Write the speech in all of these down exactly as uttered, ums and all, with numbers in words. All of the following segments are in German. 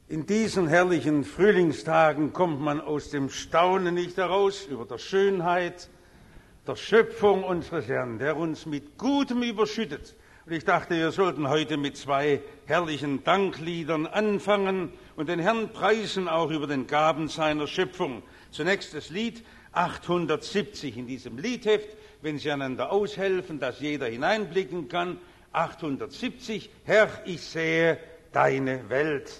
In diesen herrlichen Frühlingstagen kommt man aus dem Staunen nicht heraus über die Schönheit der Schöpfung unseres Herrn, der uns mit Gutem überschüttet. Und ich dachte, wir sollten heute mit zwei herrlichen Dankliedern anfangen und den Herrn preisen, auch über den Gaben seiner Schöpfung. Zunächst das Lied achthundertsiebzig in diesem Liedheft, wenn Sie einander aushelfen, dass jeder hineinblicken kann. achthundertsiebzig, Herr, ich sehe deine Welt.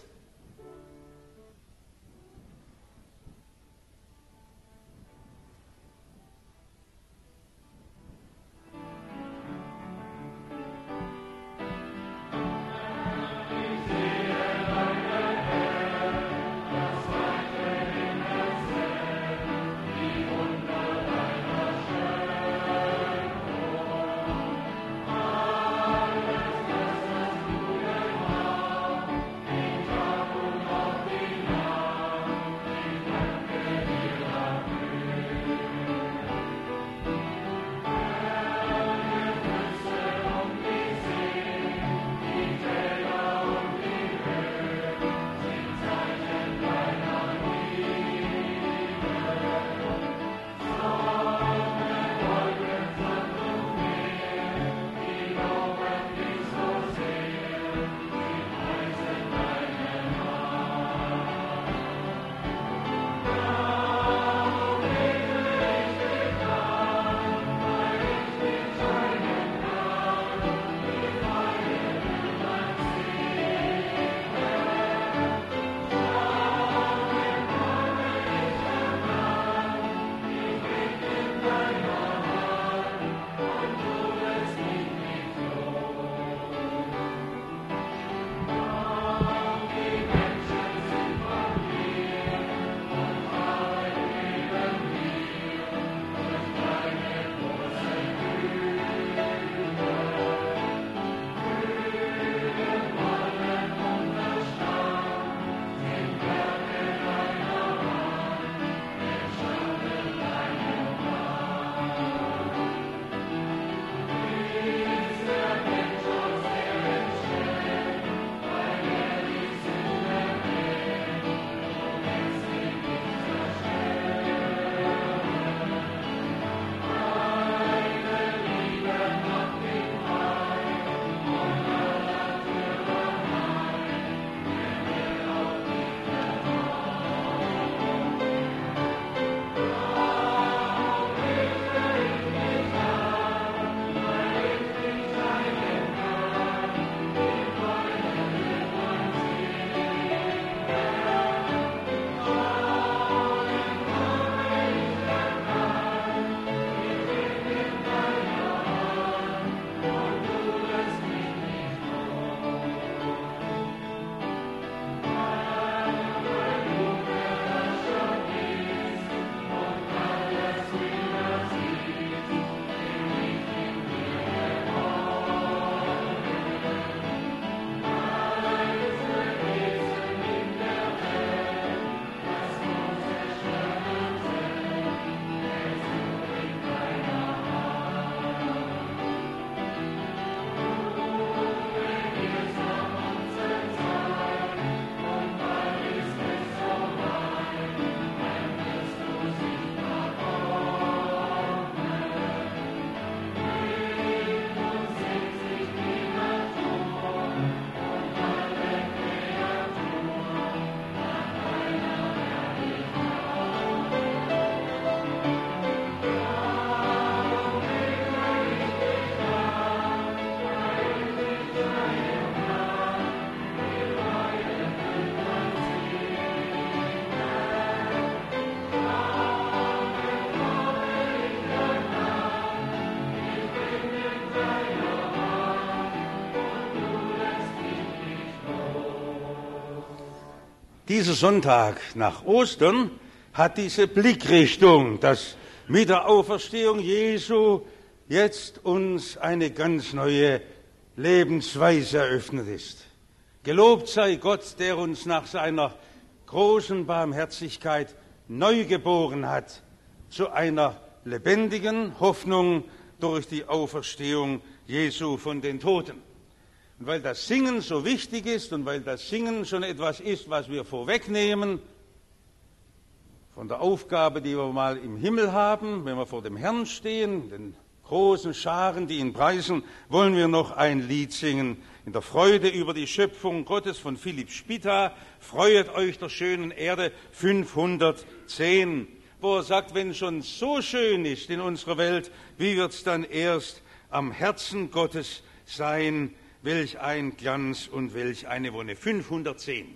Dieser Sonntag nach Ostern hat diese Blickrichtung, dass mit der Auferstehung Jesu jetzt uns eine ganz neue Lebensweise eröffnet ist. Gelobt sei Gott, der uns nach seiner großen Barmherzigkeit neu geboren hat zu einer lebendigen Hoffnung durch die Auferstehung Jesu von den Toten. Und weil das Singen so wichtig ist und weil das Singen schon etwas ist, was wir vorwegnehmen von der Aufgabe, die wir mal im Himmel haben, wenn wir vor dem Herrn stehen, den großen Scharen, die ihn preisen, wollen wir noch ein Lied singen in der Freude über die Schöpfung Gottes von Philipp Spitta. Freuet euch der schönen Erde fünfhundertzehn, wo er sagt, wenn es schon so schön ist in unserer Welt, wie wird es dann erst am Herzen Gottes sein? Welch ein Glanz und welch eine Wonne. fünfhundertzehn.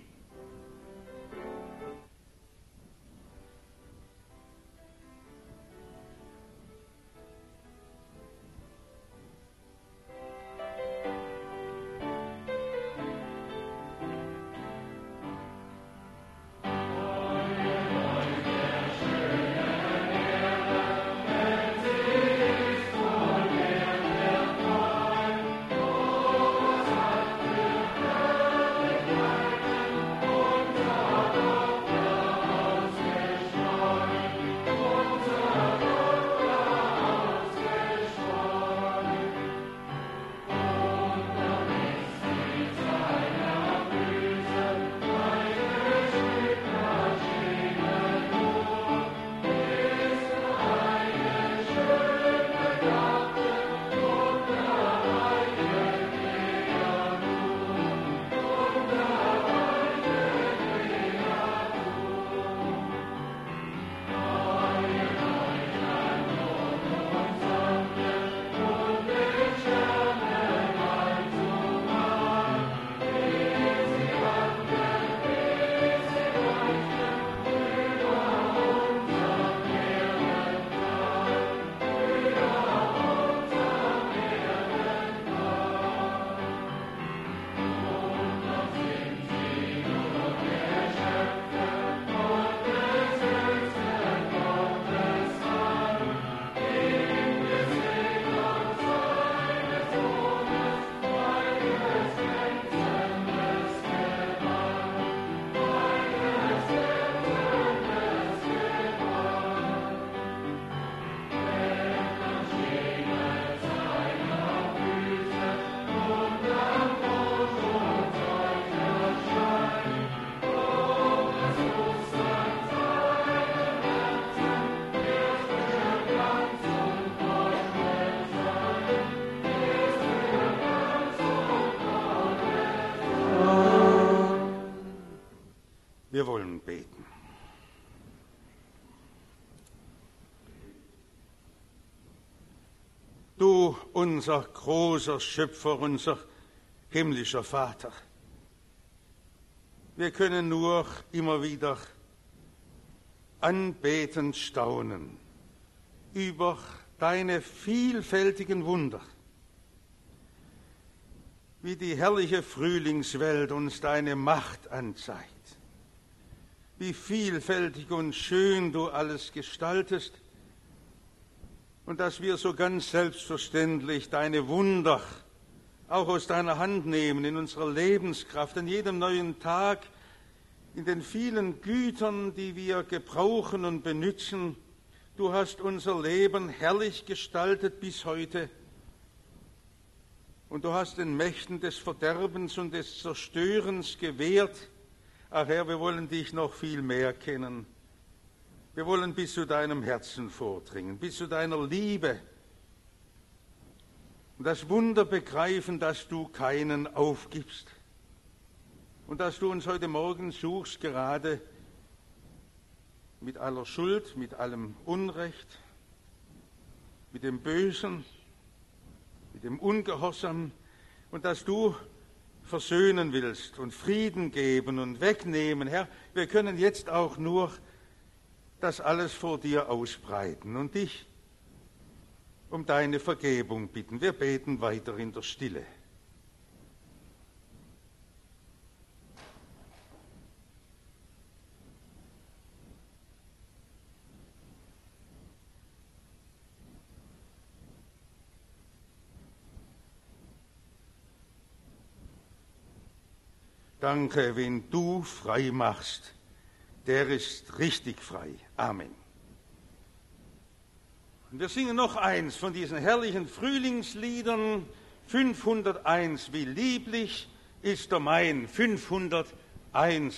Wir wollen beten. Du, unser großer Schöpfer, unser himmlischer Vater, wir können nur immer wieder anbetend staunen über deine vielfältigen Wunder, wie die herrliche Frühlingswelt uns deine Macht anzeigt, wie vielfältig und schön du alles gestaltest und dass wir so ganz selbstverständlich deine Wunder auch aus deiner Hand nehmen in unserer Lebenskraft, an jedem neuen Tag, in den vielen Gütern, die wir gebrauchen und benutzen. Du hast unser Leben herrlich gestaltet bis heute und du hast den Mächten des Verderbens und des Zerstörens gewehrt. Ach Herr, wir wollen dich noch viel mehr kennen. Wir wollen bis zu deinem Herzen vordringen, bis zu deiner Liebe. Und das Wunder begreifen, dass du keinen aufgibst. Und dass du uns heute Morgen suchst, gerade mit aller Schuld, mit allem Unrecht, mit dem Bösen, mit dem Ungehorsam. Und dass du versöhnen willst und Frieden geben und wegnehmen. Herr, wir können jetzt auch nur das alles vor dir ausbreiten und dich um deine Vergebung bitten. Wir beten weiter in der Stille. Danke, wen du frei machst, der ist richtig frei. Amen. Und wir singen noch eins von diesen herrlichen Frühlingsliedern fünfhunderteins, wie lieblich ist der mein, fünfhunderteins.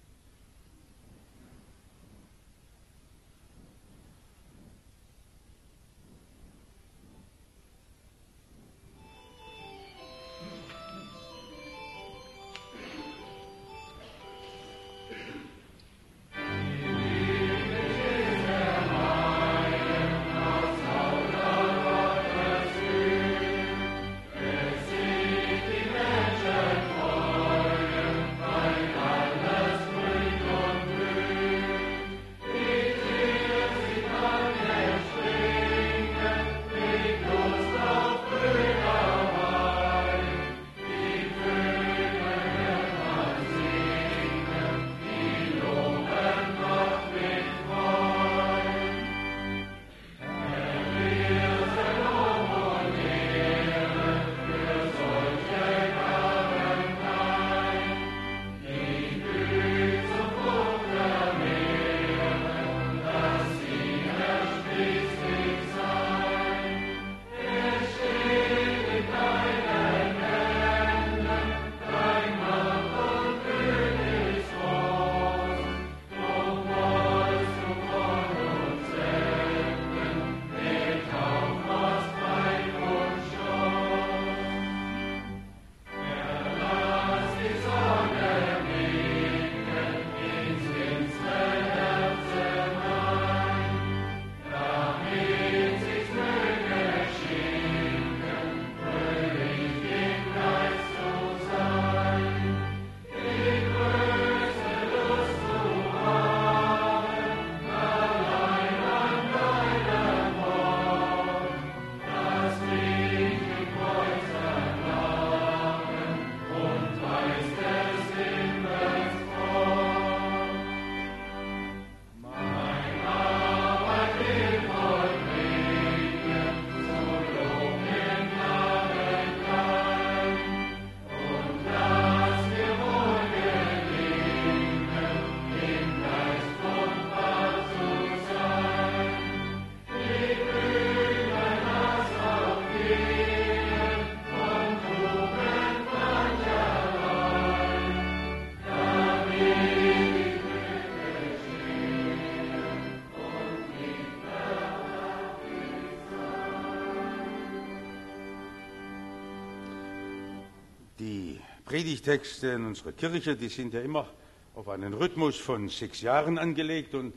Die Predigtexte in unserer Kirche, die sind ja immer auf einen Rhythmus von sechs Jahren angelegt und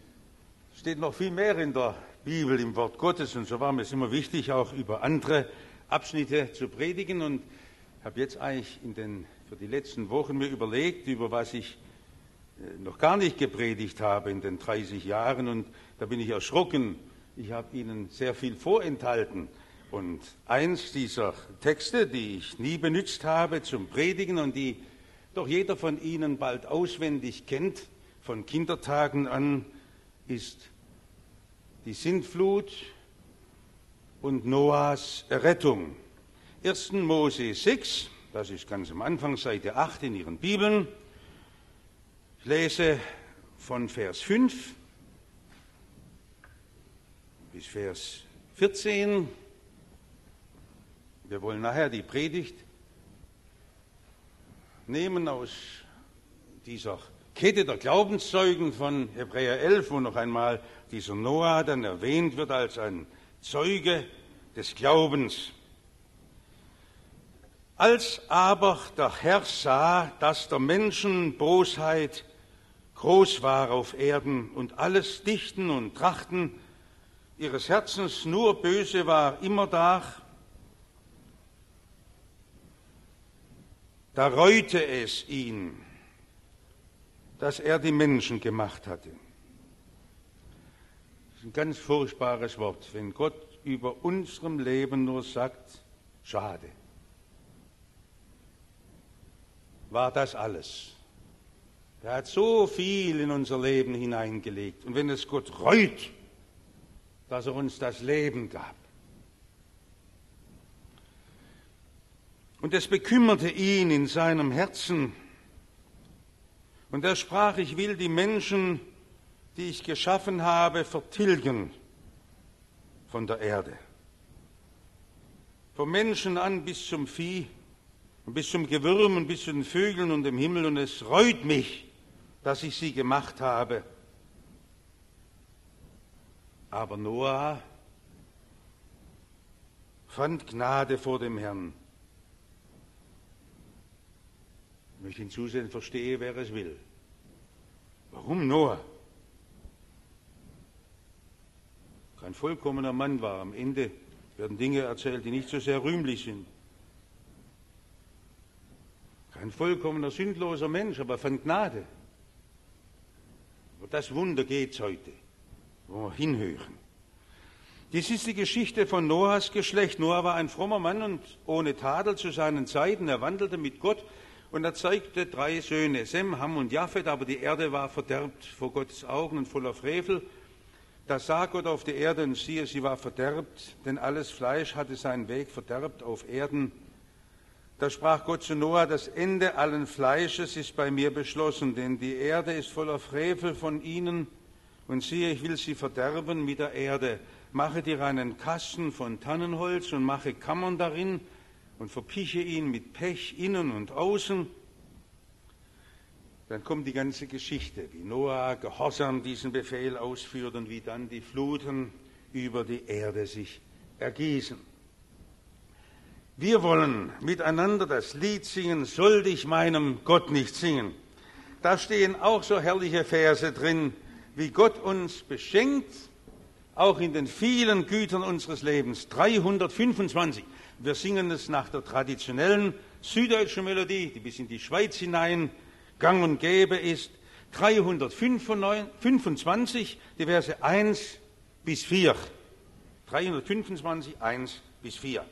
es steht noch viel mehr in der Bibel, im Wort Gottes, und so war mir es immer wichtig, auch über andere Abschnitte zu predigen, und habe jetzt eigentlich in den, für die letzten Wochen mir überlegt, über was ich noch gar nicht gepredigt habe in den dreißig Jahren, und da bin ich erschrocken. Ich habe Ihnen sehr viel vorenthalten. Und eins dieser Texte, die ich nie benutzt habe zum Predigen und die doch jeder von Ihnen bald auswendig kennt, von Kindertagen an, ist die Sintflut und Noahs Errettung. ersten Mose sechs, das ist ganz am Anfang, Seite acht in Ihren Bibeln. Ich lese von Vers fünf bis Vers vierzehn. Wir wollen nachher die Predigt nehmen aus dieser Kette der Glaubenszeugen von Hebräer elf, wo noch einmal dieser Noah dann erwähnt wird als ein Zeuge des Glaubens. Als aber der Herr sah, dass der Menschen Bosheit groß war auf Erden und alles Dichten und Trachten ihres Herzens nur böse war immerdar, da reute es ihn, dass er die Menschen gemacht hatte. Das ist ein ganz furchtbares Wort, wenn Gott über unserem Leben nur sagt, schade. War das alles? Er hat so viel in unser Leben hineingelegt. Und wenn es Gott reut, dass er uns das Leben gab. Und es bekümmerte ihn in seinem Herzen. Und er sprach, ich will die Menschen, die ich geschaffen habe, vertilgen von der Erde. vom Menschen an bis zum Vieh und bis zum Gewürm und bis zu den Vögeln und dem Himmel, und es reut mich, dass ich sie gemacht habe. Aber Noah fand Gnade vor dem Herrn. Ich möchte hinzusehen, verstehe, wer es will. Warum Noah? Kein vollkommener Mann war. Am Ende werden Dinge erzählt, die nicht so sehr rühmlich sind. Kein vollkommener, sündloser Mensch, aber fand Gnade. Aber das Wunder geht's heute, wo wir hinhören. Dies ist die Geschichte von Noahs Geschlecht. Noah war ein frommer Mann und ohne Tadel zu seinen Zeiten. Er wandelte mit Gott und er zeigte drei Söhne, Sem, Ham und Japhet, aber die Erde war verderbt vor Gottes Augen und voller Frevel. Da sah Gott auf die Erde und siehe, sie war verderbt, denn alles Fleisch hatte seinen Weg verderbt auf Erden. Da sprach Gott zu Noah: Das Ende allen Fleisches ist bei mir beschlossen, denn die Erde ist voller Frevel von ihnen. Und siehe, ich will sie verderben mit der Erde. Mache dir einen Kasten von Tannenholz und mache Kammern darin und verpiche ihn mit Pech innen und außen. Dann kommt die ganze Geschichte, wie Noah gehorsam diesen Befehl ausführt und wie dann die Fluten über die Erde sich ergießen. Wir wollen miteinander das Lied singen, soll dich meinem Gott nicht singen. Da stehen auch so herrliche Verse drin, wie Gott uns beschenkt, auch in den vielen Gütern unseres Lebens. dreihundertfünfundzwanzig. Wir singen es nach der traditionellen süddeutschen Melodie, die bis in die Schweiz hinein gang und gäbe ist. dreihundertfünfundzwanzig, die Verse eins bis vier. dreihundertfünfundzwanzig, eins bis vier.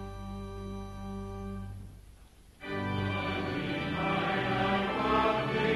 Amen.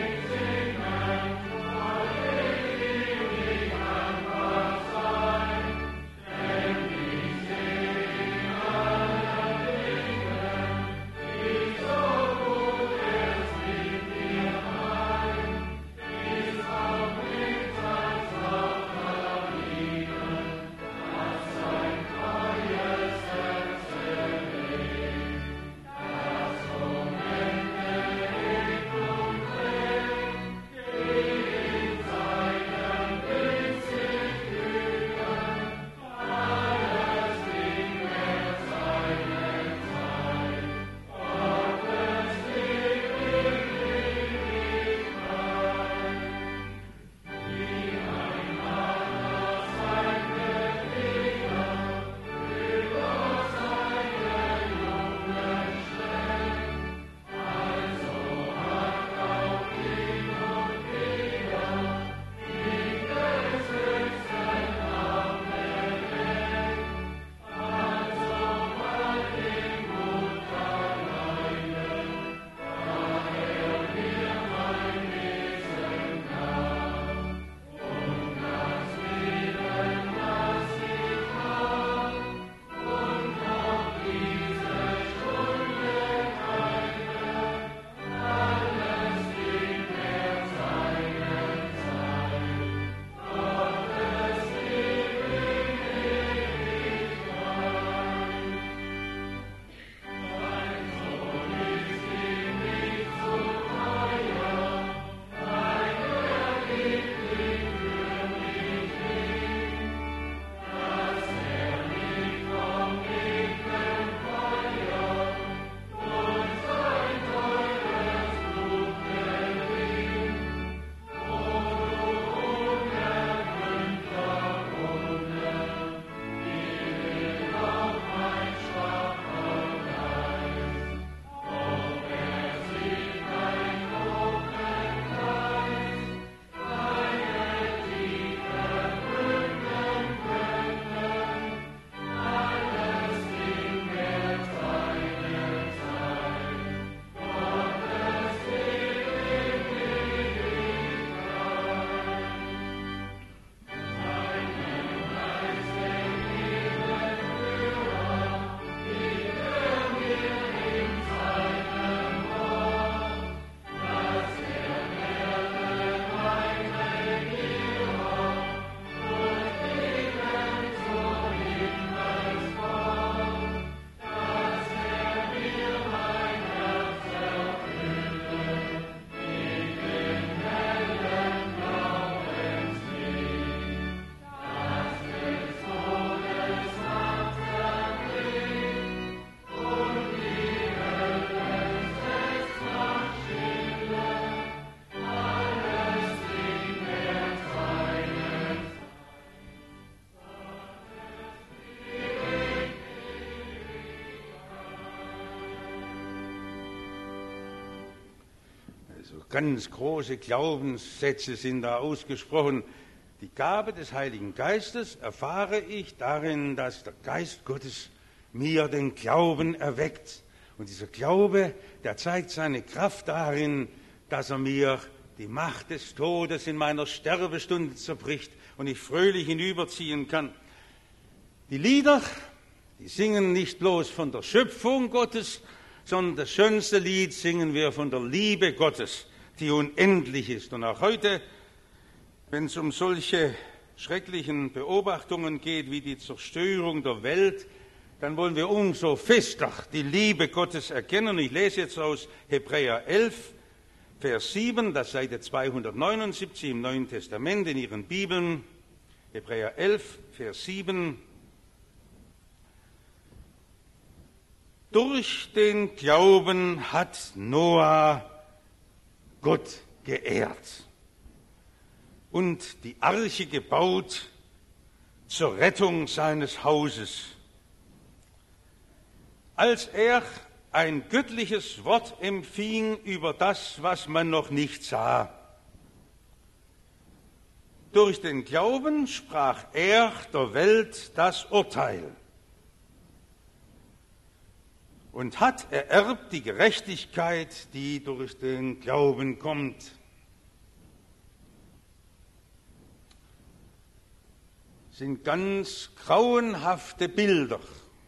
ganz große Glaubenssätze sind da ausgesprochen. Die Gabe des Heiligen Geistes erfahre ich darin, dass der Geist Gottes mir den Glauben erweckt. Und dieser Glaube, der zeigt seine Kraft darin, dass er mir die Macht des Todes in meiner Sterbestunde zerbricht und ich fröhlich hinüberziehen kann. Die Lieder, die singen nicht bloß von der Schöpfung Gottes, sondern das schönste Lied singen wir von der Liebe Gottes, die unendlich ist. Und auch heute, wenn es um solche schrecklichen Beobachtungen geht, wie die Zerstörung der Welt, dann wollen wir umso fester die Liebe Gottes erkennen. Ich lese jetzt aus Hebräer elf, Vers sieben, das Seite zweihundertneunundsiebzig im Neuen Testament in Ihren Bibeln. Hebräer elf, Vers sieben. Durch den Glauben hat Noah Gott geehrt und die Arche gebaut zur Rettung seines Hauses. Als er ein göttliches Wort empfing über das, was man noch nicht sah. Durch den Glauben sprach er der Welt das Urteil und hat ererbt die Gerechtigkeit, die durch den Glauben kommt. Das sind ganz grauenhafte Bilder.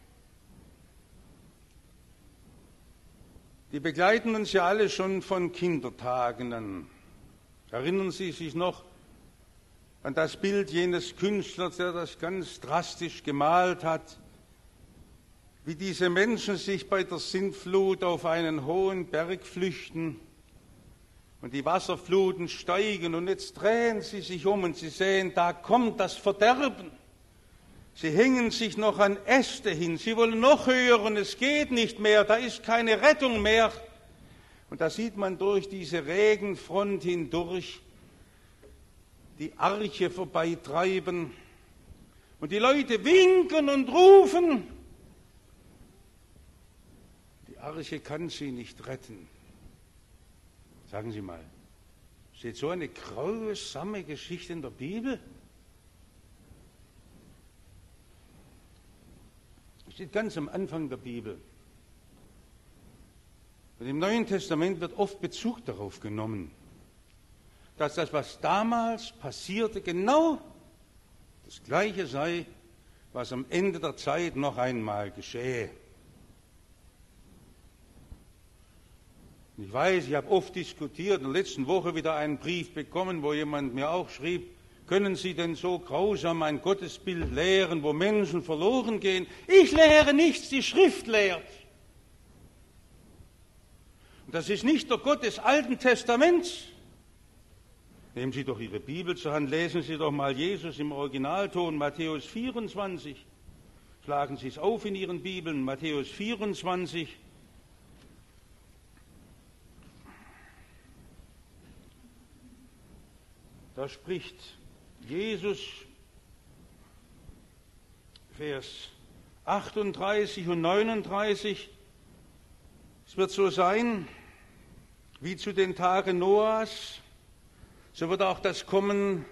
Die begleiten uns ja alle schon von Kindertagen an. Erinnern Sie sich noch an das Bild jenes Künstlers, der das ganz drastisch gemalt hat, wie diese Menschen sich bei der Sintflut auf einen hohen Berg flüchten und die Wasserfluten steigen und jetzt drehen sie sich um und sie sehen, da kommt das Verderben. Sie hängen sich noch an Äste hin, sie wollen noch höher und es geht nicht mehr, da ist keine Rettung mehr. Und da sieht man durch diese Regenfront hindurch die Arche vorbeitreiben und die Leute winken und rufen. Die Arche kann sie nicht retten. Sagen Sie mal, steht so eine grausame Geschichte in der Bibel? Steht ganz am Anfang der Bibel. Und im Neuen Testament wird oft Bezug darauf genommen, dass das, was damals passierte, genau das Gleiche sei, was am Ende der Zeit noch einmal geschehe. Ich weiß, ich habe oft diskutiert, in der letzten Woche wieder einen Brief bekommen, wo jemand mir auch schrieb, können Sie denn so grausam ein Gottesbild lehren, wo Menschen verloren gehen? Ich lehre nichts, die Schrift lehrt. Und das ist nicht der Gott des Alten Testaments. Nehmen Sie doch Ihre Bibel zur Hand, lesen Sie doch mal Jesus im Originalton, Matthäus vierundzwanzig. Schlagen Sie es auf in Ihren Bibeln, Matthäus vierundzwanzig. Da spricht Jesus, Vers achtunddreißig und neununddreißig, es wird so sein, wie zu den Tagen Noahs, so wird auch das Kommen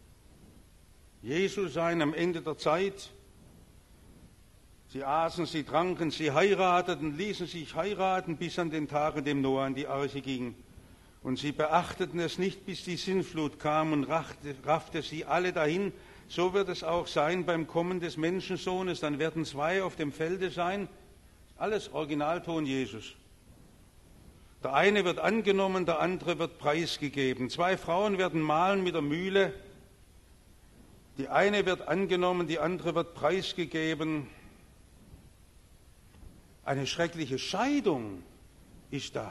Jesu sein am Ende der Zeit. Sie aßen, sie tranken, sie heirateten, ließen sich heiraten, bis an den Tag, an dem Noah in die Arche ging. Und sie beachteten es nicht, bis die Sintflut kam und raffte, raffte sie alle dahin. So wird es auch sein beim Kommen des Menschensohnes. Dann werden zwei auf dem Felde sein. Alles Originalton Jesus. Der eine wird angenommen, der andere wird preisgegeben. Zwei Frauen werden mahlen mit der Mühle. Die eine wird angenommen, die andere wird preisgegeben. Eine schreckliche Scheidung ist da.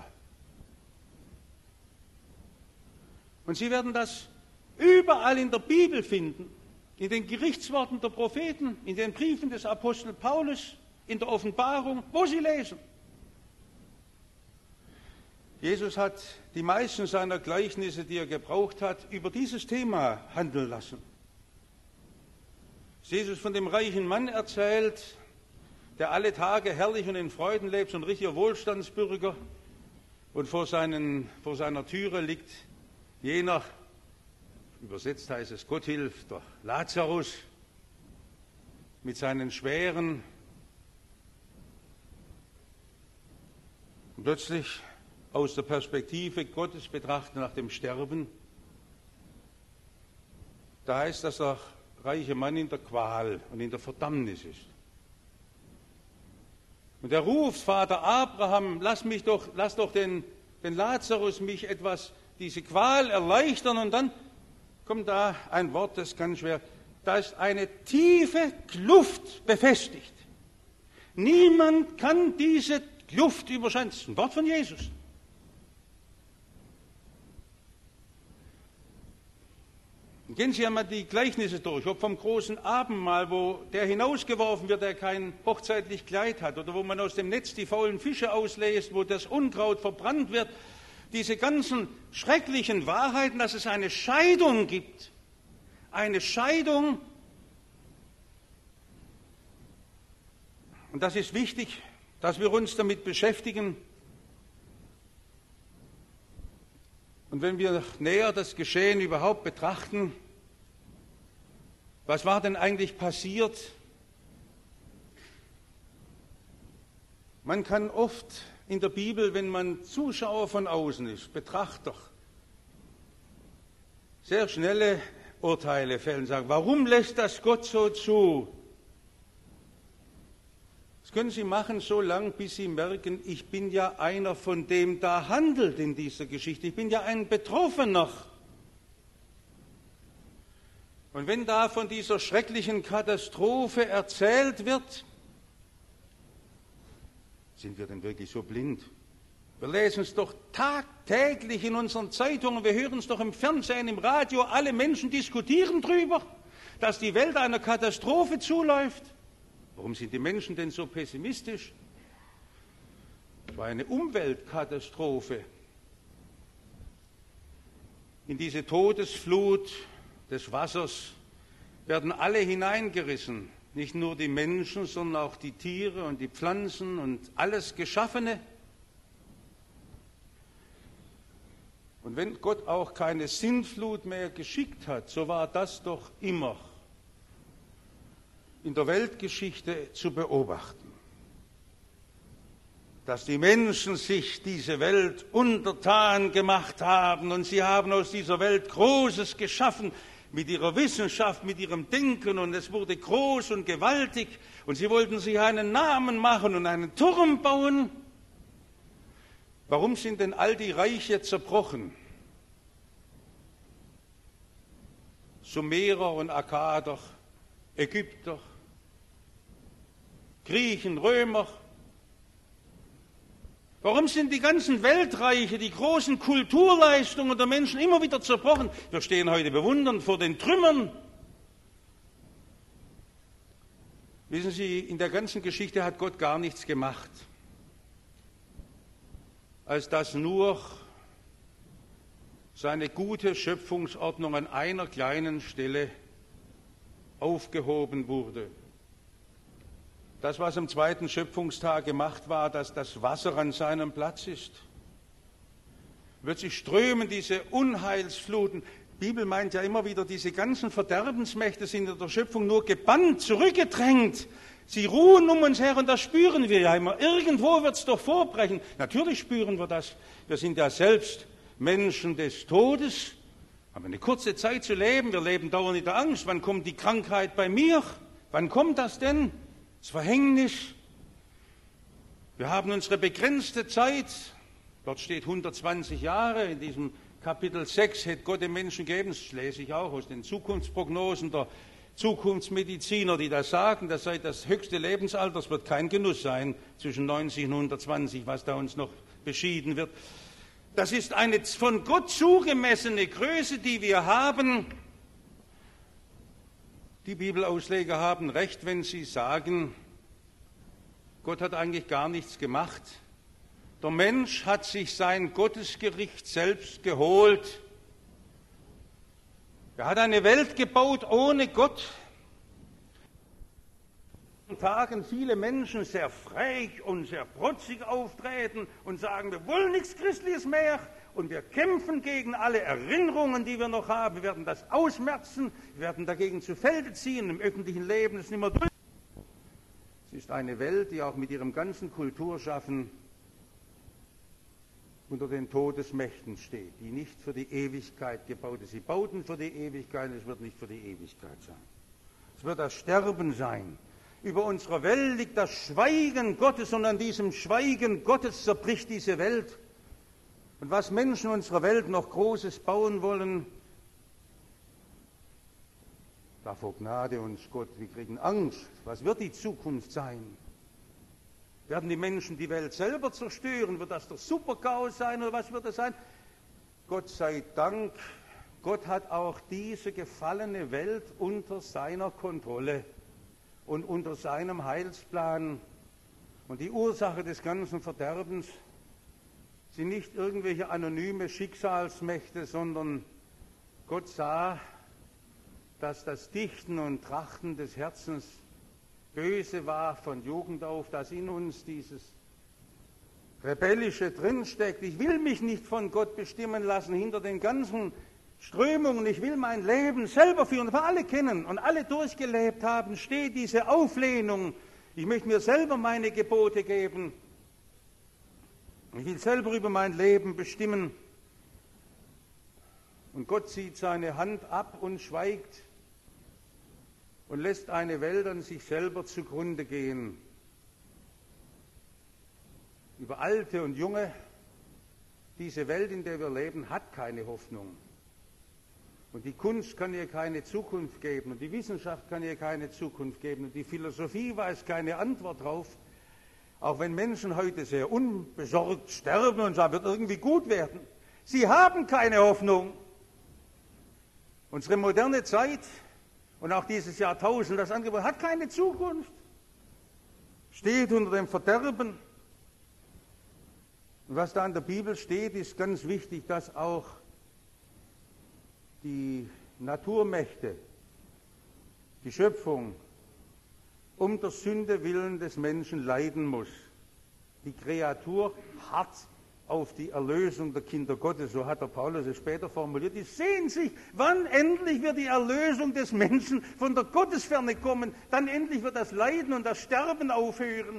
Und Sie werden das überall in der Bibel finden, in den Gerichtsworten der Propheten, in den Briefen des Apostel Paulus, in der Offenbarung, wo Sie lesen. Jesus hat die meisten seiner Gleichnisse, die er gebraucht hat, über dieses Thema handeln lassen. Jesus von dem reichen Mann erzählt, der alle Tage herrlich und in Freuden lebt, so ein richtiger Wohlstandsbürger. Und vor, seinen, vor seiner Türe liegt jener, übersetzt heißt es Gott hilft, der Lazarus mit seinen schweren. Und plötzlich aus der Perspektive Gottes betrachtet nach dem Sterben, da heißt, dass der reiche Mann in der Qual und in der Verdammnis ist. Und er ruft, Vater Abraham, lass mich doch, lass doch den, den Lazarus mich etwas, diese Qual erleichtern. Und dann kommt da ein Wort, das ist ganz schwer. Da ist eine tiefe Kluft befestigt. Niemand kann diese Kluft überschreiten. Das ist ein Wort von Jesus. Gehen Sie einmal die Gleichnisse durch, ob vom großen Abendmahl, wo der hinausgeworfen wird, der kein hochzeitlich Kleid hat, oder wo man aus dem Netz die faulen Fische auslässt, wo das Unkraut verbrannt wird. Diese ganzen schrecklichen Wahrheiten, dass es eine Scheidung gibt. Eine Scheidung. Und das ist wichtig, dass wir uns damit beschäftigen. Und wenn wir näher das Geschehen überhaupt betrachten, was war denn eigentlich passiert? Man kann oft in der Bibel, wenn man Zuschauer von außen ist, Betrachter, sehr schnelle Urteile fällen, sagen, warum lässt das Gott so zu? Das können Sie machen so lange, bis Sie merken, ich bin ja einer von dem da handelt in dieser Geschichte. Ich bin ja ein Betroffener. Und wenn da von dieser schrecklichen Katastrophe erzählt wird, sind wir denn wirklich so blind? Wir lesen es doch tagtäglich in unseren Zeitungen, wir hören es doch im Fernsehen, im Radio, alle Menschen diskutieren drüber, dass die Welt einer Katastrophe zuläuft. Warum sind die Menschen denn so pessimistisch? Es war eine Umweltkatastrophe. In diese Todesflut des Wassers werden alle hineingerissen, nicht nur die Menschen, sondern auch die Tiere und die Pflanzen und alles Geschaffene. Und wenn Gott auch keine Sintflut mehr geschickt hat, so war das doch immer in der Weltgeschichte zu beobachten, dass die Menschen sich diese Welt untertan gemacht haben und sie haben aus dieser Welt Großes geschaffen mit ihrer Wissenschaft, mit ihrem Denken und es wurde groß und gewaltig und sie wollten sich einen Namen machen und einen Turm bauen. Warum sind denn all die Reiche zerbrochen? Sumerer und Akkader, Ägypter, Griechen, Römer. Warum sind die ganzen Weltreiche, die großen Kulturleistungen der Menschen immer wieder zerbrochen? Wir stehen heute bewundernd vor den Trümmern. Wissen Sie, in der ganzen Geschichte hat Gott gar nichts gemacht, als dass nur seine gute Schöpfungsordnung an einer kleinen Stelle aufgehoben wurde. Das, was am zweiten Schöpfungstag gemacht war, dass das Wasser an seinem Platz ist. Wird sich strömen, diese Unheilsfluten. Die Bibel meint ja immer wieder, diese ganzen Verderbensmächte sind in der Schöpfung nur gebannt, zurückgedrängt. Sie ruhen um uns her und das spüren wir ja immer. Irgendwo wird es doch vorbrechen. Natürlich spüren wir das. Wir sind ja selbst Menschen des Todes. Haben eine kurze Zeit zu leben. Wir leben dauernd in der Angst. Wann kommt die Krankheit bei mir? Wann kommt das denn? Das Verhängnis. Wir haben unsere begrenzte Zeit. Dort steht hundertzwanzig Jahre. In diesem Kapitel sechs hätte Gott den Menschen gegeben. Das lese ich auch aus den Zukunftsprognosen der Zukunftsmediziner, die das sagen. Das sei das höchste Lebensalter. Das wird kein Genuss sein zwischen neunzig und hundertzwanzig, was da uns noch beschieden wird. Das ist eine von Gott zugemessene Größe, die wir haben. Die Bibelausleger haben recht, wenn sie sagen, Gott hat eigentlich gar nichts gemacht. Der Mensch hat sich sein Gottesgericht selbst geholt. Er hat eine Welt gebaut ohne Gott. Tagen viele Menschen sehr frech und sehr protzig auftreten und sagen, wir wollen nichts Christliches mehr und wir kämpfen gegen alle Erinnerungen, die wir noch haben. Wir werden das ausmerzen, wir werden dagegen zu Felde ziehen, im öffentlichen Leben ist nicht mehr durch. Es ist eine Welt, die auch mit ihrem ganzen Kulturschaffen unter den Todesmächten steht, die nicht für die Ewigkeit gebaut ist. Sie bauten für die Ewigkeit, es wird nicht für die Ewigkeit sein. Es wird das Sterben sein. Über unserer Welt liegt das Schweigen Gottes und an diesem Schweigen Gottes zerbricht diese Welt. Und was Menschen unserer Welt noch Großes bauen wollen, davor gnade uns Gott, wir kriegen Angst. Was wird die Zukunft sein? Werden die Menschen die Welt selber zerstören? Wird das der Superchaos sein oder was wird es sein? Gott sei Dank, Gott hat auch diese gefallene Welt unter seiner Kontrolle und unter seinem Heilsplan. Und die Ursache des ganzen Verderbens sind nicht irgendwelche anonyme Schicksalsmächte, sondern Gott sah, dass das Dichten und Trachten des Herzens böse war von Jugend auf, dass in uns dieses Rebellische drinsteckt. Ich will mich nicht von Gott bestimmen lassen hinter den ganzen Strömungen. Ich will mein Leben selber führen. Wir alle kennen und alle durchgelebt haben, steht diese Auflehnung. Ich möchte mir selber meine Gebote geben. Ich will selber über mein Leben bestimmen. Und Gott zieht seine Hand ab und schweigt und lässt eine Welt an sich selber zugrunde gehen. Über Alte und Junge, diese Welt, in der wir leben, hat keine Hoffnung. Und die Kunst kann ihr keine Zukunft geben und die Wissenschaft kann ihr keine Zukunft geben und die Philosophie weiß keine Antwort drauf. Auch wenn Menschen heute sehr unbesorgt sterben und sagen, wird irgendwie gut werden. Sie haben keine Hoffnung. Unsere moderne Zeit und auch dieses Jahrtausend, das Angebot, hat keine Zukunft. Steht unter dem Verderben. Und was da in der Bibel steht, ist ganz wichtig, dass auch die Naturmächte, die Schöpfung, um der Sünde willen des Menschen leiden muss. Die Kreatur hart auf die Erlösung der Kinder Gottes, so hat der Paulus es später formuliert. Die sehen sich, wann endlich wird die Erlösung des Menschen von der Gottesferne kommen, dann endlich wird das Leiden und das Sterben aufhören.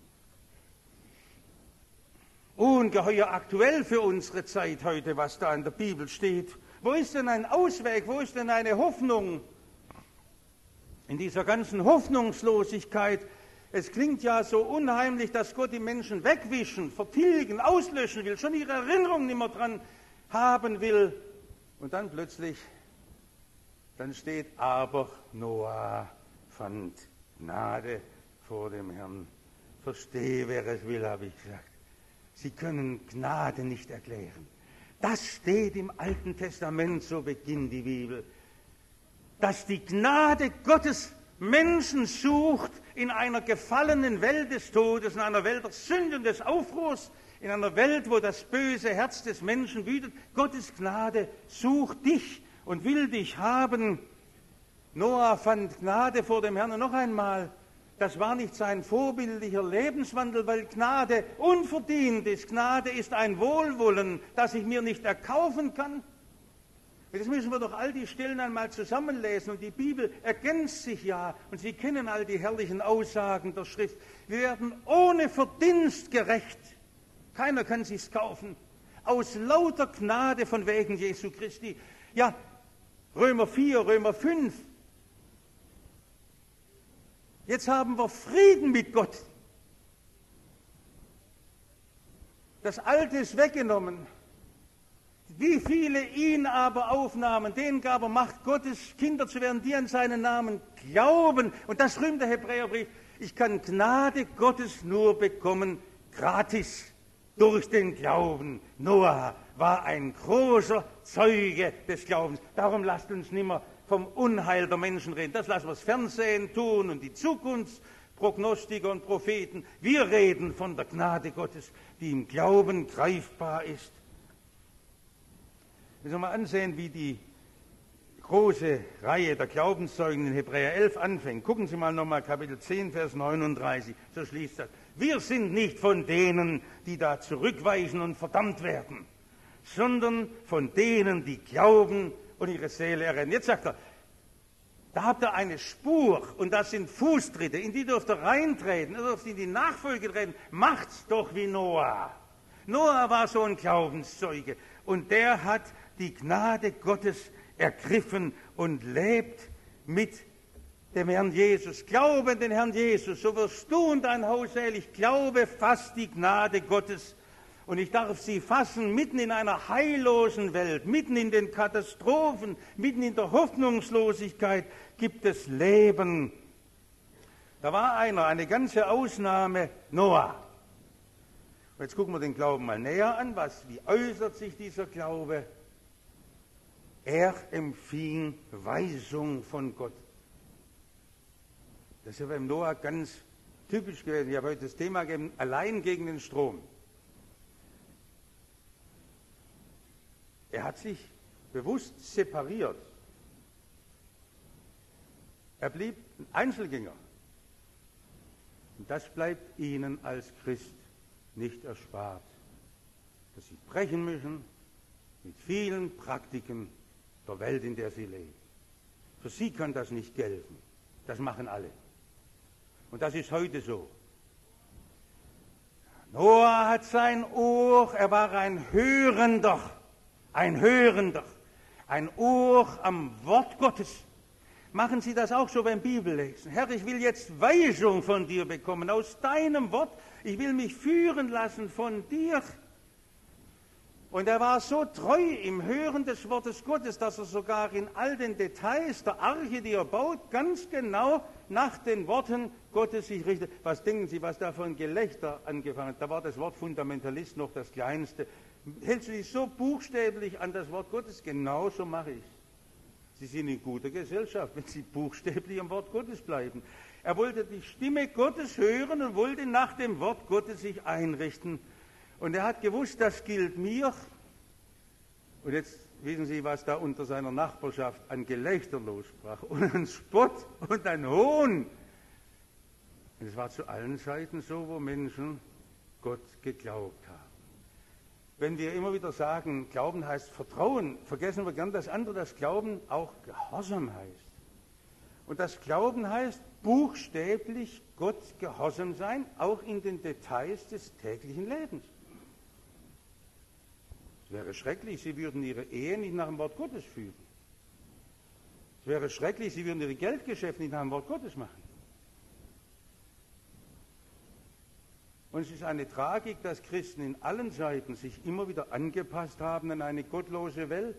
Ungeheuer aktuell für unsere Zeit heute, was da in der Bibel steht. Wo ist denn ein Ausweg, wo ist denn eine Hoffnung? In dieser ganzen Hoffnungslosigkeit, es klingt ja so unheimlich, dass Gott die Menschen wegwischen, vertilgen, auslöschen will, schon ihre Erinnerung nicht mehr dran haben will. Und dann plötzlich, dann steht, aber Noah fand Gnade vor dem Herrn. Verstehe, wer es will, habe ich gesagt. Sie können Gnade nicht erklären. Das steht im Alten Testament, so beginnt die Bibel. Dass die Gnade Gottes Menschen sucht in einer gefallenen Welt des Todes, in einer Welt der Sünde und des Aufruhrs, in einer Welt, wo das böse Herz des Menschen wütet. Gottes Gnade sucht dich und will dich haben. Noah fand Gnade vor dem Herrn. Und noch einmal, das war nicht sein vorbildlicher Lebenswandel, weil Gnade unverdient ist. Gnade ist ein Wohlwollen, das ich mir nicht erkaufen kann. Jetzt müssen wir doch all die Stellen einmal zusammenlesen und die Bibel ergänzt sich ja und Sie kennen all die herrlichen Aussagen der Schrift. Wir werden ohne Verdienst gerecht. Keiner kann sich's kaufen. Aus lauter Gnade von wegen Jesu Christi. Ja, Römer vier, Römer fünf. Jetzt haben wir Frieden mit Gott. Das Alte ist weggenommen. Wie viele ihn aber aufnahmen, denen gab er Macht, Gottes Kinder zu werden, die an seinen Namen glauben. Und das rühmt der Hebräerbrief. Ich kann Gnade Gottes nur bekommen, gratis, durch den Glauben. Noah war ein großer Zeuge des Glaubens. Darum lasst uns nicht mehr vom Unheil der Menschen reden. Das lassen wir das Fernsehen tun und die Zukunftsprognostiker und Propheten. Wir reden von der Gnade Gottes, die im Glauben greifbar ist. Wir sollen mal ansehen, wie die große Reihe der Glaubenszeugen in Hebräer elf anfängt. Gucken Sie mal nochmal Kapitel zehn, Vers neununddreißig, so schließt das. Wir sind nicht von denen, die da zurückweisen und verdammt werden, sondern von denen, die glauben und ihre Seele erretten. Jetzt sagt er, da habt ihr eine Spur und das sind Fußtritte, in die dürft ihr reintreten, ihr dürft in die Nachfolge treten. Macht's doch wie Noah. Noah war so ein Glaubenszeuge und der hat die Gnade Gottes ergriffen und lebt mit dem Herrn Jesus. Glaube an den Herrn Jesus, so wirst du und dein Haus selig. Glaube, fass die Gnade Gottes. Und ich darf sie fassen, mitten in einer heillosen Welt, mitten in den Katastrophen, mitten in der Hoffnungslosigkeit gibt es Leben. Da war einer, eine ganze Ausnahme, Noah. Und jetzt gucken wir den Glauben mal näher an. Was, wie äußert sich dieser Glaube? Er empfing Weisung von Gott. Das ist ja beim Noah ganz typisch gewesen. Ich habe heute das Thema gegeben, allein gegen den Strom. Er hat sich bewusst separiert. Er blieb ein Einzelgänger. Und das bleibt Ihnen als Christ nicht erspart. Dass Sie brechen müssen mit vielen Praktiken der Welt, in der Sie leben. Für Sie kann das nicht gelten. Das machen alle. Und das ist heute so. Noah hat sein Ohr, er war ein Hörender, ein Hörender, ein Ohr am Wort Gottes. Machen Sie das auch so beim Bibellesen. Herr, ich will jetzt Weisung von dir bekommen, aus deinem Wort. Ich will mich führen lassen von dir. Und er war so treu im Hören des Wortes Gottes, dass er sogar in all den Details der Arche, die er baut, ganz genau nach den Worten Gottes sich richtet. Was denken Sie, was da für ein Gelächter angefangen hat? Da war das Wort Fundamentalist noch das Kleinste. Hältst du dich so buchstäblich an das Wort Gottes? Genau so mache ich. Sie sind in guter Gesellschaft, wenn Sie buchstäblich am Wort Gottes bleiben. Er wollte die Stimme Gottes hören und wollte nach dem Wort Gottes sich einrichten. Und er hat gewusst, das gilt mir. Und jetzt wissen Sie, was da unter seiner Nachbarschaft an Gelächter losbrach. Und ein Spott und ein Hohn. Und es war zu allen Seiten so, wo Menschen Gott geglaubt haben. Wenn wir immer wieder sagen, Glauben heißt Vertrauen, vergessen wir gern das andere, dass Glauben auch Gehorsam heißt. Und das Glauben heißt buchstäblich Gott gehorsam sein, auch in den Details des täglichen Lebens. Es wäre schrecklich, Sie würden Ihre Ehe nicht nach dem Wort Gottes führen. Es wäre schrecklich, Sie würden Ihre Geldgeschäfte nicht nach dem Wort Gottes machen. Und es ist eine Tragik, dass Christen in allen Seiten sich immer wieder angepasst haben an eine gottlose Welt.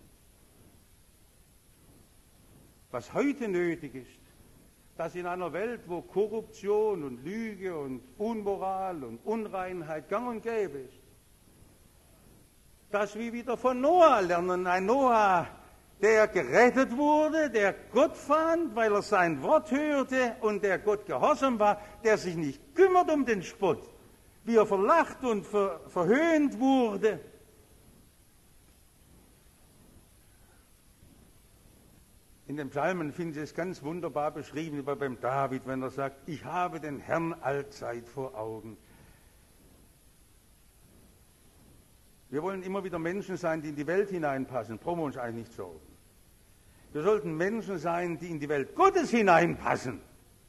Was heute nötig ist, dass in einer Welt, wo Korruption und Lüge und Unmoral und Unreinheit gang und gäbe ist, dass wir wieder von Noah lernen, ein Noah, der gerettet wurde, der Gott fand, weil er sein Wort hörte und der Gott gehorsam war, der sich nicht kümmert um den Spott, wie er verlacht und ver, verhöhnt wurde. In den Psalmen finden Sie es ganz wunderbar beschrieben, wie beim David, wenn er sagt, ich habe den Herrn allzeit vor Augen. Wir wollen immer wieder Menschen sein, die in die Welt hineinpassen. Brauchen wir uns eigentlich nicht sorgen. Wir sollten Menschen sein, die in die Welt Gottes hineinpassen.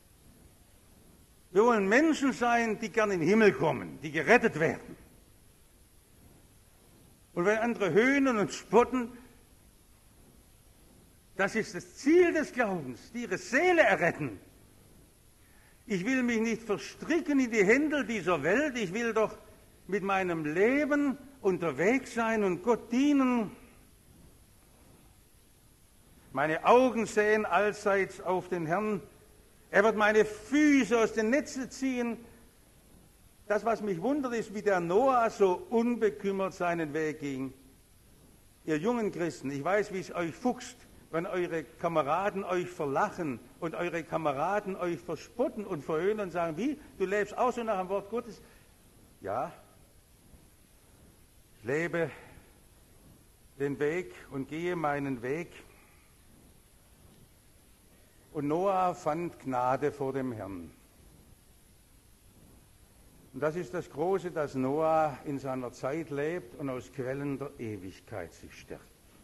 Wir wollen Menschen sein, die gern in den Himmel kommen, die gerettet werden. Und wenn andere höhnen und spotten, das ist das Ziel des Glaubens, die ihre Seele erretten. Ich will mich nicht verstricken in die Händel dieser Welt, ich will doch mit meinem Leben unterwegs sein und Gott dienen. Meine Augen sehen allseits auf den Herrn. Er wird meine Füße aus den Netzen ziehen. Das, was mich wundert, ist, wie der Noah so unbekümmert seinen Weg ging. Ihr jungen Christen, ich weiß, wie es euch fuchst, wenn eure Kameraden euch verlachen und eure Kameraden euch verspotten und verhöhnen und sagen, wie, du lebst auch so nach dem Wort Gottes? Ja, ich lebe den Weg und gehe meinen Weg. Und Noah fand Gnade vor dem Herrn. Und das ist das Große, dass Noah in seiner Zeit lebt und aus Quellen der Ewigkeit sich stärkt.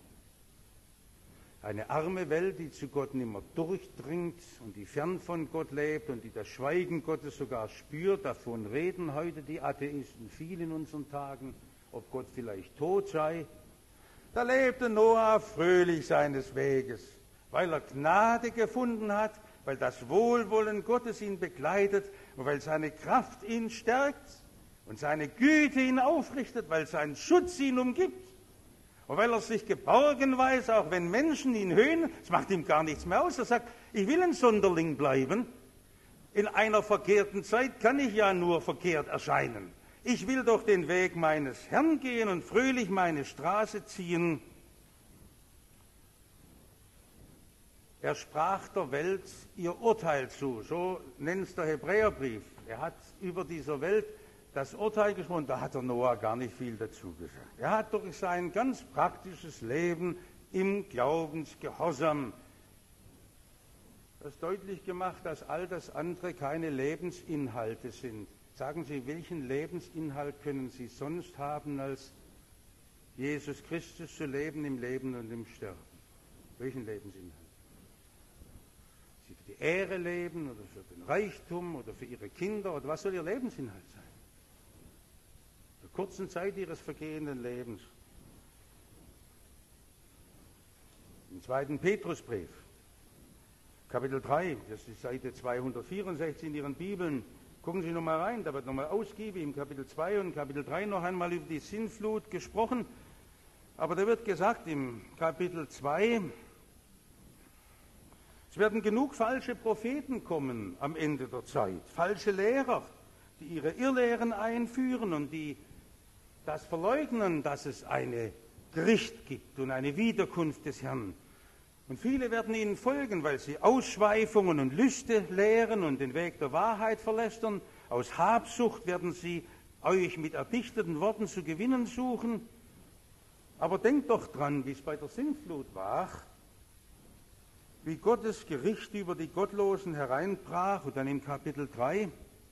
Eine arme Welt, die zu Gott nimmer durchdringt und die fern von Gott lebt und die das Schweigen Gottes sogar spürt. Davon reden heute die Atheisten viel in unseren Tagen, ob Gott vielleicht tot sei. Da lebte Noah fröhlich seines Weges, weil er Gnade gefunden hat, weil das Wohlwollen Gottes ihn begleitet und weil seine Kraft ihn stärkt und seine Güte ihn aufrichtet, weil sein Schutz ihn umgibt. Und weil er sich geborgen weiß, auch wenn Menschen ihn höhnen, es macht ihm gar nichts mehr aus. Er sagt, ich will ein Sonderling bleiben. In einer verkehrten Zeit kann ich ja nur verkehrt erscheinen. Ich will doch den Weg meines Herrn gehen und fröhlich meine Straße ziehen. Er sprach der Welt ihr Urteil zu, so nennt es der Hebräerbrief. Er hat über dieser Welt das Urteil gesprochen, da hat der Noah gar nicht viel dazu gesagt. Er hat durch sein ganz praktisches Leben im Glaubensgehorsam das deutlich gemacht, dass all das andere keine Lebensinhalte sind. Sagen Sie, welchen Lebensinhalt können Sie sonst haben, als Jesus Christus zu leben im Leben und im Sterben? Welchen Lebensinhalt? Sie für die Ehre leben oder für den Reichtum oder für Ihre Kinder oder was soll Ihr Lebensinhalt sein? Kurzen Zeit ihres vergehenden Lebens. Im zweiten Petrusbrief, Kapitel drei, das ist Seite zweihundertvierundsechzig in Ihren Bibeln, gucken Sie nochmal rein, da wird nochmal ausgiebig im Kapitel zwei und Kapitel drei noch einmal über die Sintflut gesprochen. Aber da wird gesagt im Kapitel zwei, es werden genug falsche Propheten kommen am Ende der Zeit, falsche Lehrer, die ihre Irrlehren einführen und die das verleugnen, dass es eine Gericht gibt und eine Wiederkunft des Herrn. Und viele werden ihnen folgen, weil sie Ausschweifungen und Lüste lehren und den Weg der Wahrheit verlästern. Aus Habsucht werden sie euch mit erdichteten Worten zu gewinnen suchen. Aber denkt doch dran, wie es bei der Sintflut war, wie Gottes Gericht über die Gottlosen hereinbrach, und dann im Kapitel drei,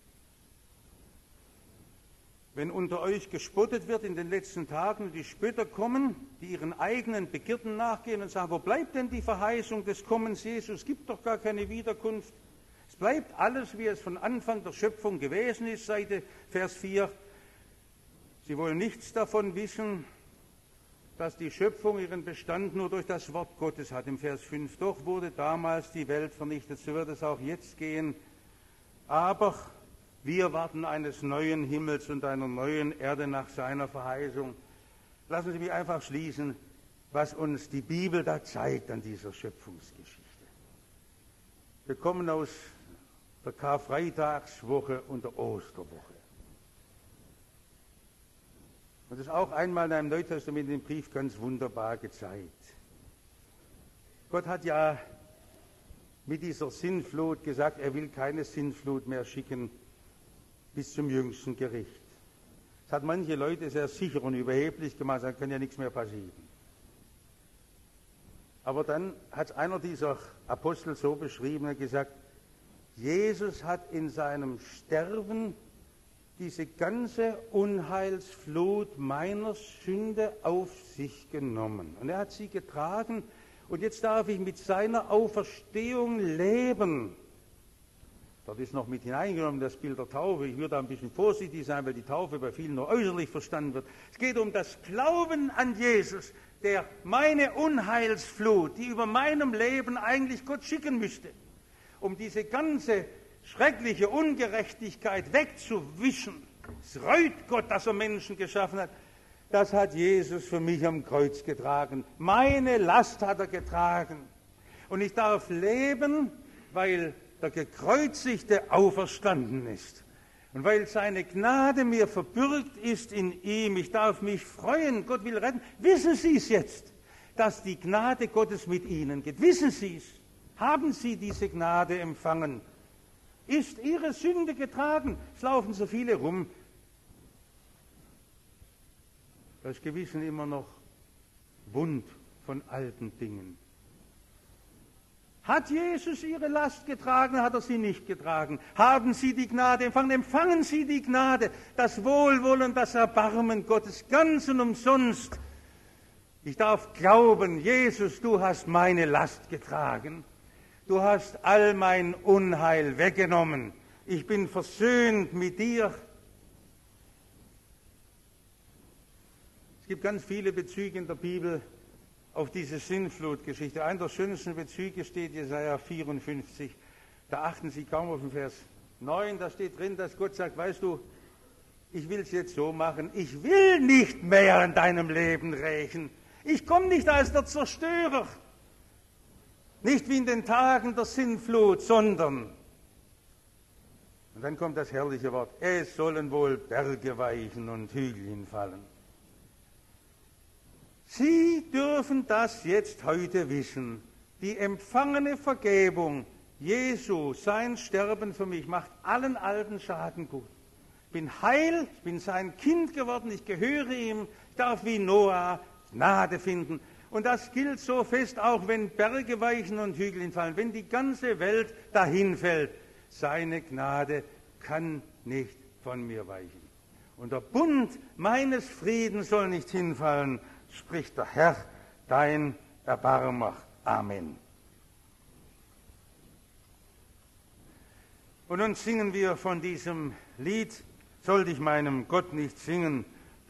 wenn unter euch gespottet wird in den letzten Tagen und die Spötter kommen, die ihren eigenen Begierden nachgehen und sagen, wo bleibt denn die Verheißung des Kommens Jesus? Es gibt doch gar keine Wiederkunft. Es bleibt alles, wie es von Anfang der Schöpfung gewesen ist, Seite Vers vier. Sie wollen nichts davon wissen, dass die Schöpfung ihren Bestand nur durch das Wort Gottes hat. Im Vers fünf, doch wurde damals die Welt vernichtet, so wird es auch jetzt gehen. Aber wir warten eines neuen Himmels und einer neuen Erde nach seiner Verheißung. Lassen Sie mich einfach schließen, was uns die Bibel da zeigt an dieser Schöpfungsgeschichte. Wir kommen aus der Karfreitagswoche und der Osterwoche. Und das ist auch einmal in einem neutestamentlichen Brief ganz wunderbar gezeigt. Gott hat ja mit dieser Sintflut gesagt, er will keine Sintflut mehr schicken bis zum jüngsten Gericht. Das hat manche Leute sehr sicher und überheblich gemacht, da kann ja nichts mehr passieren. Aber dann hat einer dieser Apostel so beschrieben und gesagt, Jesus hat in seinem Sterben diese ganze Unheilsflut meiner Sünde auf sich genommen. Und er hat sie getragen und jetzt darf ich mit seiner Auferstehung leben. Dort ist noch mit hineingenommen das Bild der Taufe. Ich würde ein bisschen vorsichtig sein, weil die Taufe bei vielen nur äußerlich verstanden wird. Es geht um das Glauben an Jesus, der meine Unheilsflut, die über meinem Leben eigentlich Gott schicken müsste, um diese ganze schreckliche Ungerechtigkeit wegzuwischen. Es reut Gott, dass er Menschen geschaffen hat. Das hat Jesus für mich am Kreuz getragen. Meine Last hat er getragen. Und ich darf leben, weil der Gekreuzigte auferstanden ist. Und weil seine Gnade mir verbürgt ist in ihm, ich darf mich freuen, Gott will retten. Wissen Sie es jetzt, dass die Gnade Gottes mit Ihnen geht? Wissen Sie es? Haben Sie diese Gnade empfangen? Ist Ihre Sünde getragen? Es laufen so viele rum. Das Gewissen immer noch wund von alten Dingen. Hat Jesus ihre Last getragen, hat er sie nicht getragen? Haben sie die Gnade empfangen? Empfangen sie die Gnade, das Wohlwollen, das Erbarmen Gottes ganz und umsonst. Ich darf glauben, Jesus, du hast meine Last getragen. Du hast all mein Unheil weggenommen. Ich bin versöhnt mit dir. Es gibt ganz viele Bezüge in der Bibel auf diese Sintflutgeschichte. Einer der schönsten Bezüge steht Jesaja vierundfünfzig. Da achten Sie kaum auf den Vers neun. Da steht drin, dass Gott sagt, weißt du, ich will es jetzt so machen. Ich will nicht mehr in deinem Leben rächen. Ich komme nicht als der Zerstörer. Nicht wie in den Tagen der Sintflut, sondern, und dann kommt das herrliche Wort, es sollen wohl Berge weichen und Hügel hinfallen. Sie dürfen das jetzt heute wissen. Die empfangene Vergebung Jesu, sein Sterben für mich, macht allen alten Schaden gut. Ich bin heil, ich bin sein Kind geworden, ich gehöre ihm, ich darf wie Noah Gnade finden. Und das gilt so fest, auch wenn Berge weichen und Hügel hinfallen, wenn die ganze Welt dahin fällt. Seine Gnade kann nicht von mir weichen. Und der Bund meines Friedens soll nicht hinfallen, spricht der Herr, dein Erbarmer. Amen. Und nun singen wir von diesem Lied, sollte ich meinem Gott nicht singen,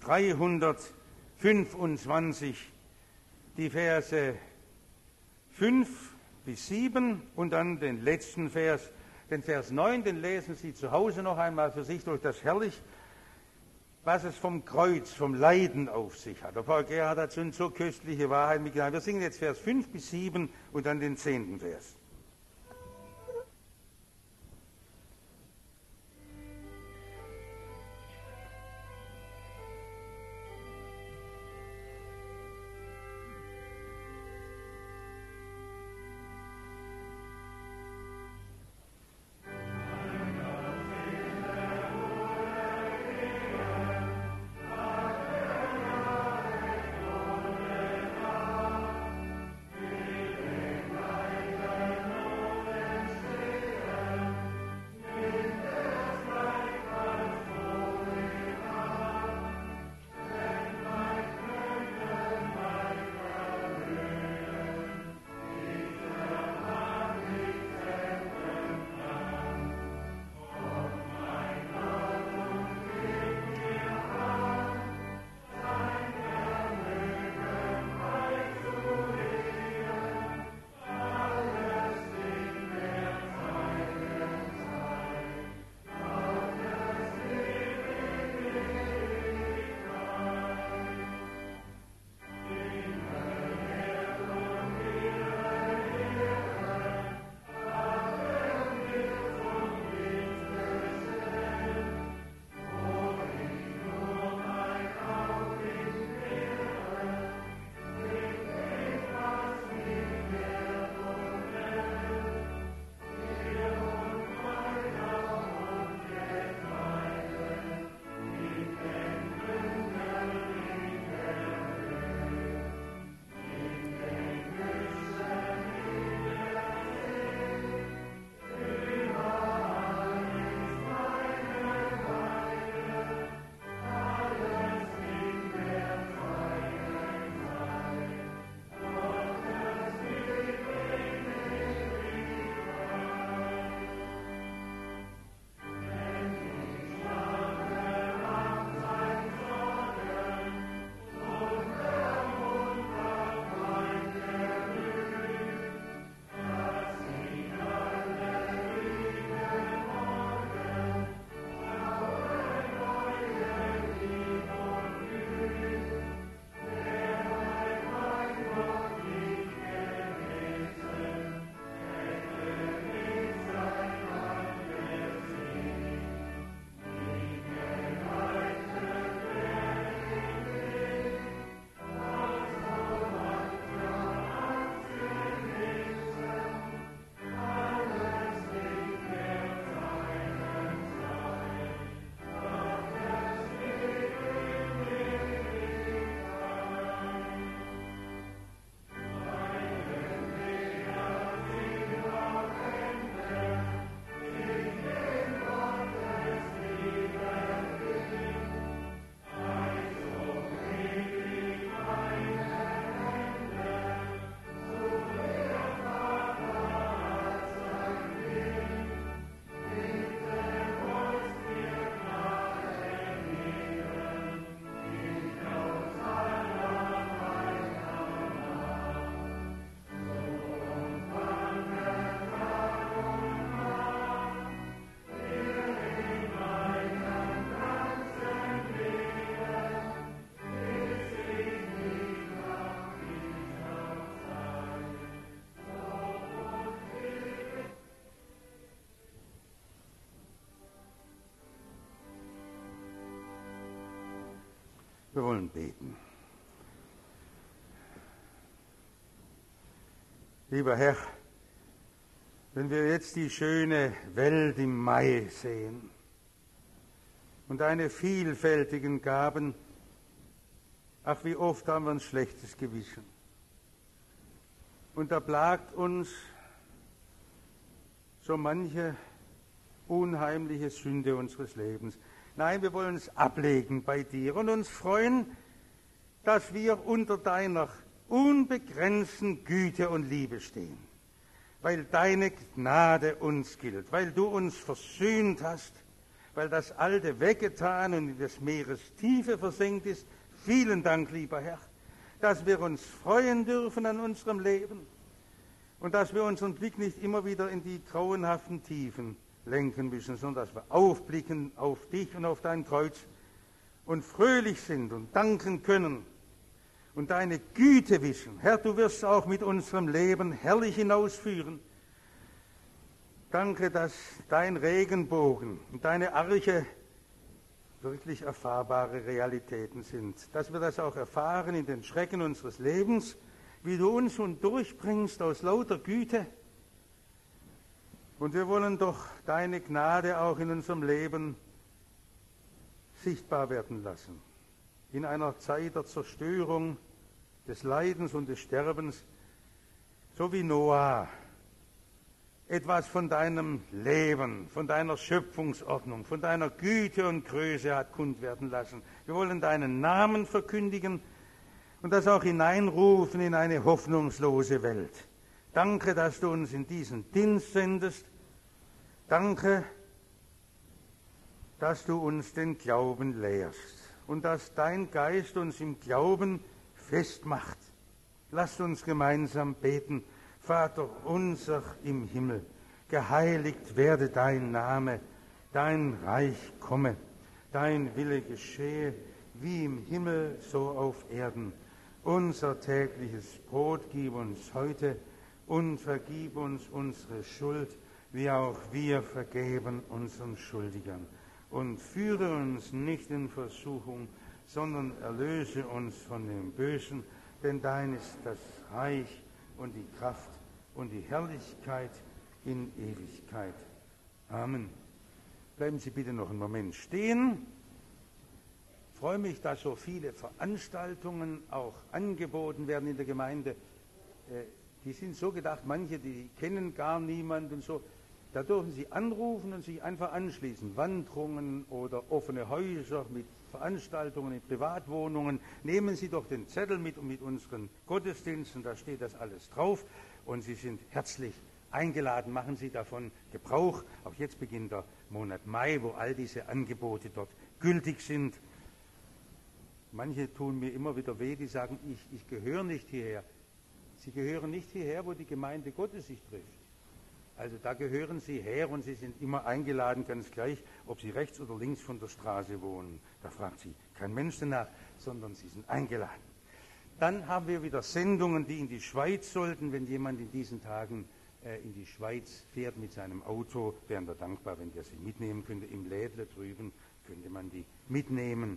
dreihundertfünfundzwanzig, die Verse fünf bis sieben und dann den letzten Vers, den Vers neun, den lesen Sie zu Hause noch einmal für sich durch, das herrlich, was es vom Kreuz, vom Leiden auf sich hat. Der Paul Gerhard hat uns so köstliche Wahrheiten mitgeteilt. Wir singen jetzt Vers fünf bis sieben und dann den zehnten Vers. Thank Wir wollen beten. Lieber Herr, wenn wir jetzt die schöne Welt im Mai sehen und deine vielfältigen Gaben, ach, wie oft haben wir ein schlechtes Gewissen. Und da plagt uns so manche unheimliche Sünde unseres Lebens. Nein, wir wollen es ablegen bei dir und uns freuen, dass wir unter deiner unbegrenzten Güte und Liebe stehen, weil deine Gnade uns gilt, weil du uns versöhnt hast, weil das Alte weggetan und in des Meeres Tiefe versenkt ist. Vielen Dank, lieber Herr, dass wir uns freuen dürfen an unserem Leben und dass wir unseren Blick nicht immer wieder in die grauenhaften Tiefen lenken müssen, sondern dass wir aufblicken auf dich und auf dein Kreuz und fröhlich sind und danken können und deine Güte wissen. Herr, du wirst auch mit unserem Leben herrlich hinausführen. Danke, dass dein Regenbogen und deine Arche wirklich erfahrbare Realitäten sind, dass wir das auch erfahren in den Schrecken unseres Lebens, wie du uns nun durchbringst aus lauter Güte. Und wir wollen doch deine Gnade auch in unserem Leben sichtbar werden lassen. In einer Zeit der Zerstörung, des Leidens und des Sterbens, so wie Noah etwas von deinem Leben, von deiner Schöpfungsordnung, von deiner Güte und Größe hat kund werden lassen. Wir wollen deinen Namen verkündigen und das auch hineinrufen in eine hoffnungslose Welt. Danke, dass du uns in diesen Dienst sendest. Danke, dass du uns den Glauben lehrst und dass dein Geist uns im Glauben festmacht. Lasst uns gemeinsam beten. Vater unser im Himmel, geheiligt werde dein Name, dein Reich komme, dein Wille geschehe, wie im Himmel, so auf Erden. Unser tägliches Brot gib uns heute und vergib uns unsere Schuld, wie auch wir vergeben unseren Schuldigern. Und führe uns nicht in Versuchung, sondern erlöse uns von dem Bösen, denn dein ist das Reich und die Kraft und die Herrlichkeit in Ewigkeit. Amen. Bleiben Sie bitte noch einen Moment stehen. Ich freue mich, dass so viele Veranstaltungen auch angeboten werden in der Gemeinde. Die sind so gedacht, manche, die kennen gar niemand und so. Da dürfen Sie anrufen und sich einfach anschließen. Wanderungen oder offene Häuser mit Veranstaltungen in Privatwohnungen. Nehmen Sie doch den Zettel mit und mit unseren Gottesdiensten, da steht das alles drauf. Und Sie sind herzlich eingeladen. Machen Sie davon Gebrauch. Auch jetzt beginnt der Monat Mai, wo all diese Angebote dort gültig sind. Manche tun mir immer wieder weh, die sagen, ich, ich gehöre nicht hierher. Sie gehören nicht hierher, wo die Gemeinde Gottes sich trifft. Also da gehören Sie her und Sie sind immer eingeladen, ganz gleich, ob Sie rechts oder links von der Straße wohnen. Da fragt Sie kein Mensch danach, sondern Sie sind eingeladen. Dann haben wir wieder Sendungen, die in die Schweiz sollten. Wenn jemand in diesen Tagen äh, in die Schweiz fährt mit seinem Auto, wären wir dankbar, wenn der sie mitnehmen könnte. Im Lädle drüben könnte man die mitnehmen.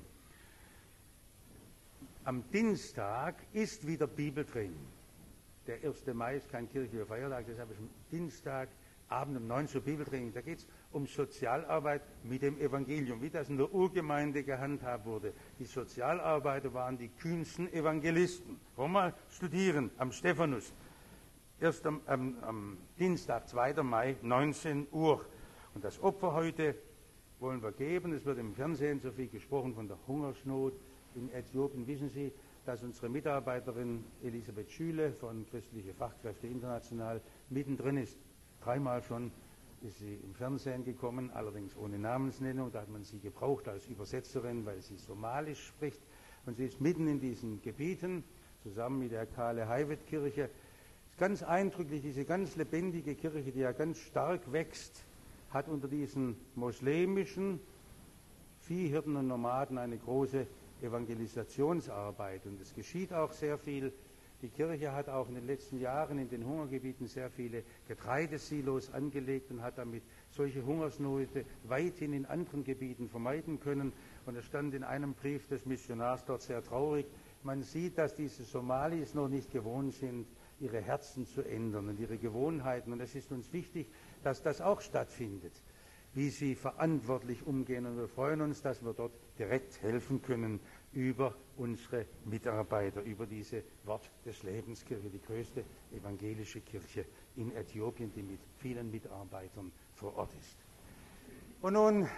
Am Dienstag ist wieder Bibeltraining. Der erste Mai ist kein kirchlicher Feiertag, deshalb ist am Dienstagabend um neun Uhr Bibeltraining. Da geht es um Sozialarbeit mit dem Evangelium, wie das in der Urgemeinde gehandhabt wurde. Die Sozialarbeiter waren die kühnsten Evangelisten. Wollen wir mal studieren am Stephanus. Erst am, am, am Dienstag, zweiter Mai, neunzehn Uhr. Und das Opfer heute wollen wir geben. Es wird im Fernsehen so viel gesprochen von der Hungersnot in Äthiopien. Wissen Sie, dass unsere Mitarbeiterin Elisabeth Schüle von Christliche Fachkräfte International mittendrin ist. Dreimal schon ist sie im Fernsehen gekommen, allerdings ohne Namensnennung. Da hat man sie gebraucht als Übersetzerin, weil sie Somalisch spricht. Und sie ist mitten in diesen Gebieten, zusammen mit der Kahle-Heivet-Kirche. Es ist ganz eindrücklich, diese ganz lebendige Kirche, die ja ganz stark wächst, hat unter diesen muslimischen Viehhirten und Nomaden eine große Evangelisationsarbeit. Und es geschieht auch sehr viel Die Kirche hat auch in den letzten Jahren in den Hungergebieten sehr viele Getreidesilos angelegt und hat damit solche Hungersnöte weithin in anderen Gebieten vermeiden können. Und es stand in einem Brief des Missionars dort sehr traurig: Man sieht, dass diese Somalis noch nicht gewohnt sind, ihre Herzen zu ändern und ihre Gewohnheiten. Und es ist uns wichtig, dass das auch stattfindet, wie sie verantwortlich umgehen. Und wir freuen uns, dass wir dort direkt helfen können über unsere Mitarbeiter, über diese Wort des Lebens Kirche, die größte evangelische Kirche in Äthiopien, die mit vielen Mitarbeitern vor Ort ist. Und nun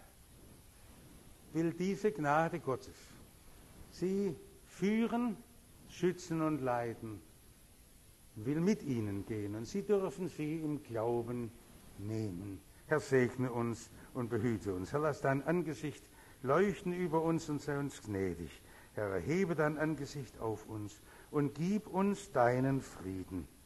will diese Gnade Gottes Sie führen, schützen und leiten, will mit Ihnen gehen, und Sie dürfen sie im Glauben nehmen. Herr, segne uns und behüte uns. Herr, lass dein Angesicht leuchten über uns und sei uns gnädig. Herr, erhebe dein Angesicht auf uns und gib uns deinen Frieden.